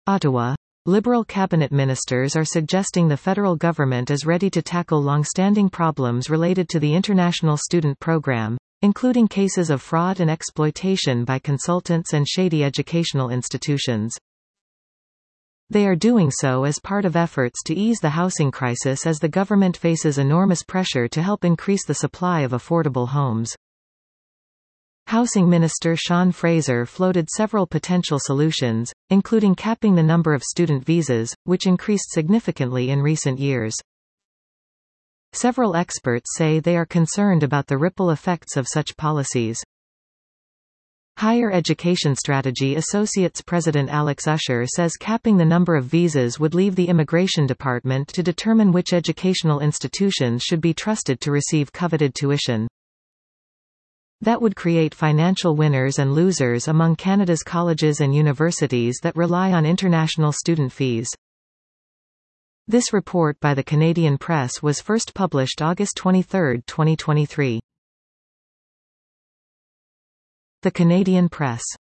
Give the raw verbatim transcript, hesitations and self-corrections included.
Ottawa. Liberal cabinet ministers are suggesting the federal government is ready to tackle long-standing problems related to the international student program, including cases of fraud and exploitation by consultants and shady educational institutions. They are doing so as part of efforts to ease the housing crisis as the government faces enormous pressure to help increase the supply of affordable homes. Housing Minister Sean Fraser floated several potential solutions, including capping the number of student visas, which increased significantly in recent years. Several experts say they are concerned about the ripple effects of such policies. Higher Education Strategy Associates President Alex Usher says capping the number of visas would leave the Immigration Department to determine which educational institutions should be trusted to receive coveted tuition. That would create financial winners and losers among Canada's colleges and universities that rely on international student fees. This report by the Canadian Press was first published August twenty-third, twenty twenty-three. The Canadian Press.